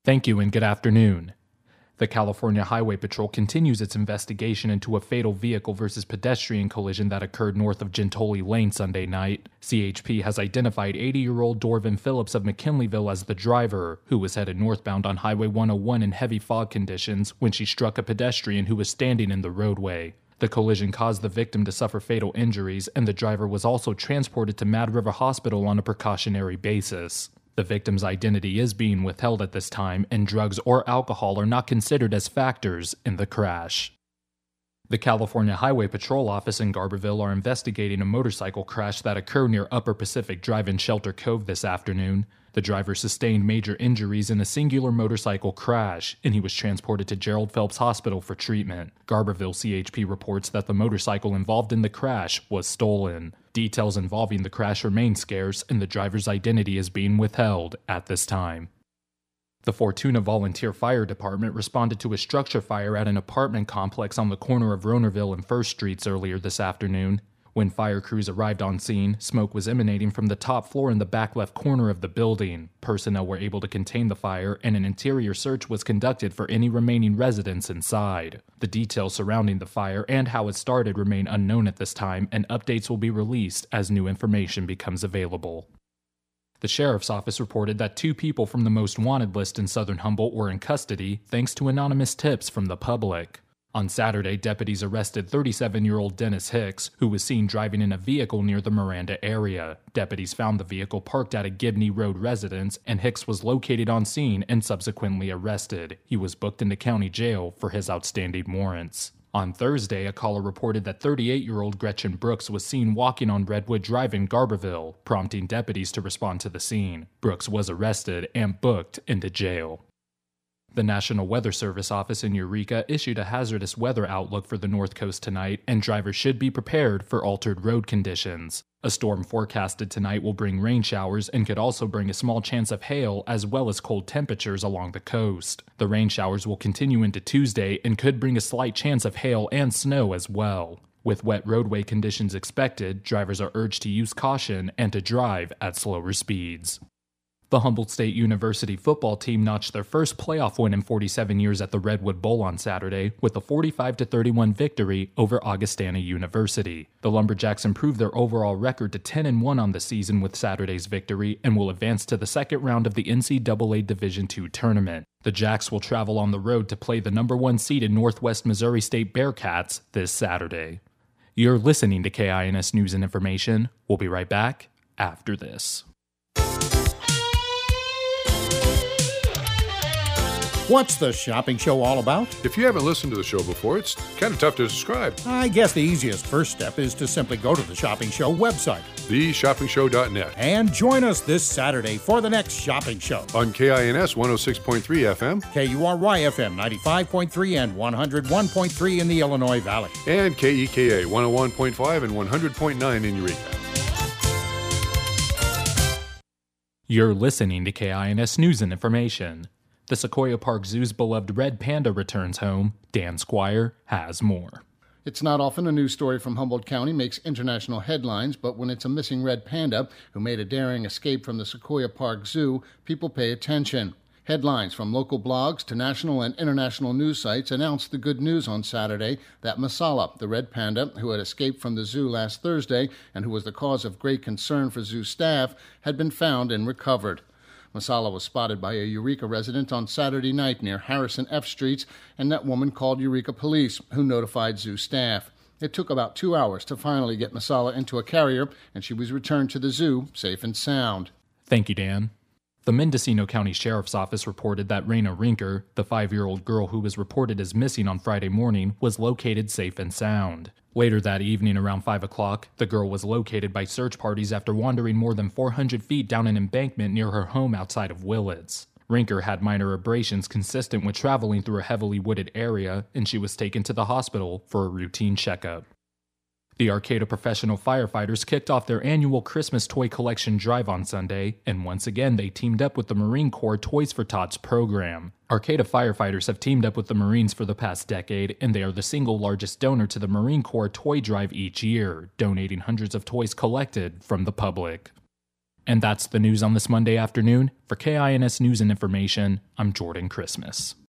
Thank you and good afternoon. The California Highway Patrol continues its investigation into a fatal vehicle versus pedestrian collision that occurred north of Gentoli Lane Sunday night. CHP has identified 80-year-old Dorvin Phillips of McKinleyville as the driver, who was headed northbound on Highway 101 in heavy fog conditions when she struck a pedestrian who was standing in the roadway. The collision caused the victim to suffer fatal injuries, and the driver was also transported to Mad River Hospital on a precautionary basis. The victim's identity is being withheld at this time, and drugs or alcohol are not considered as factors in the crash. The California Highway Patrol office in Garberville are investigating a motorcycle crash that occurred near Upper Pacific Drive in Shelter Cove this afternoon. The driver sustained major injuries in a singular motorcycle crash, and he was transported to Gerald Phelps Hospital for treatment. Garberville CHP reports that the motorcycle involved in the crash was stolen. Details involving the crash remain scarce, and the driver's identity is being withheld at this time. The Fortuna Volunteer Fire Department responded to a structure fire at an apartment complex on the corner of Ronerville and First Streets earlier this afternoon. When fire crews arrived on scene, smoke was emanating from the top floor in the back left corner of the building. Personnel were able to contain the fire, and an interior search was conducted for any remaining residents inside. The details surrounding the fire and how it started remain unknown at this time, and updates will be released as new information becomes available. The sheriff's office reported that 2 people from the most wanted list in Southern Humboldt were in custody thanks to anonymous tips from the public. On Saturday, deputies arrested 37-year-old Dennis Hicks, who was seen driving in a vehicle near the Miranda area. Deputies found the vehicle parked at a Gibney Road residence, and Hicks was located on scene and subsequently arrested. He was booked into county jail for his outstanding warrants. On Thursday, a caller reported that 38-year-old Gretchen Brooks was seen walking on Redwood Drive in Garberville, prompting deputies to respond to the scene. Brooks was arrested and booked into jail. The National Weather Service office in Eureka issued a hazardous weather outlook for the North Coast tonight, and drivers should be prepared for altered road conditions. A storm forecasted tonight will bring rain showers and could also bring a small chance of hail as well as cold temperatures along the coast. The rain showers will continue into Tuesday and could bring a slight chance of hail and snow as well. With wet roadway conditions expected, drivers are urged to use caution and to drive at slower speeds. The Humboldt State University football team notched their first playoff win in 47 years at the Redwood Bowl on Saturday with a 45-31 victory over Augustana University. The Lumberjacks improved their overall record to 10-1 on the season with Saturday's victory and will advance to the second round of the NCAA Division II tournament. The Jacks will travel on the road to play the number 1 seed in Northwest Missouri State Bearcats this Saturday. You're listening to KINS News and Information. We'll be right back after this. What's the shopping show all about? If you haven't listened to the show before, it's kind of tough to describe. I guess the easiest first step is to simply go to the Shopping Show website. TheShoppingShow.net. And join us this Saturday for the next Shopping Show. On KINS 106.3 FM. KURY-FM 95.3 and 101.3 in the Illinois Valley. And KEKA 101.5 and 100.9 in Eureka. You're listening to KINS News and Information. The Sequoia Park Zoo's beloved red panda returns home. Dan Squire has more. It's not often a news story from Humboldt County makes international headlines, but when it's a missing red panda who made a daring escape from the Sequoia Park Zoo, people pay attention. Headlines from local blogs to national and international news sites announced the good news on Saturday that Masala, the red panda who had escaped from the zoo last Thursday and who was the cause of great concern for zoo staff, had been found and recovered. Masala was spotted by a Eureka resident on Saturday night near Harrison F. Streets, and that woman called Eureka police, who notified zoo staff. It took about 2 hours to finally get Masala into a carrier, and she was returned to the zoo safe and sound. Thank you, Dan. The Mendocino County Sheriff's Office reported that Raina Rinker, the 5-year-old girl who was reported as missing on Friday morning, was located safe and sound. Later that evening around 5 o'clock, the girl was located by search parties after wandering more than 400 feet down an embankment near her home outside of Willits. Rinker had minor abrasions consistent with traveling through a heavily wooded area, and she was taken to the hospital for a routine checkup. The Arcata Professional Firefighters kicked off their annual Christmas toy collection drive on Sunday, and once again they teamed up with the Marine Corps Toys for Tots program. Arcata firefighters have teamed up with the Marines for the past decade, and they are the single largest donor to the Marine Corps Toy Drive each year, donating hundreds of toys collected from the public. And that's the news on this Monday afternoon. For KINS News and Information, I'm Jordan Christmas.